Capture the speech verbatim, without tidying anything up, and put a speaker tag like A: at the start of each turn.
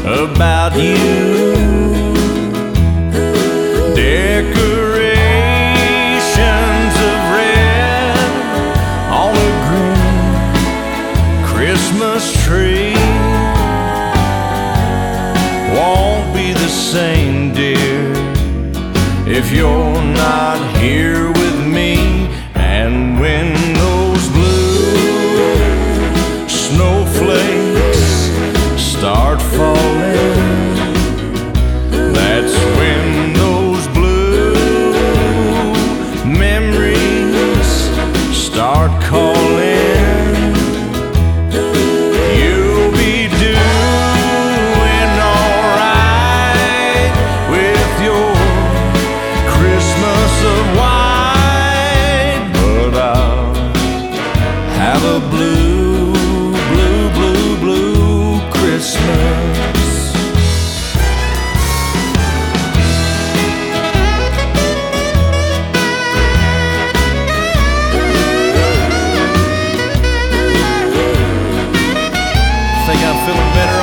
A: about you. Decorations of red on a green Christmas tree. Won't be the same, dear, if you're not here with me. And when those blue snowflakes start falling, that's when those blue memories start calling. You'll be doing alright with your Christmas of white, but I'll have a blue, blue, blue, blue Christmas. Think I'm feeling better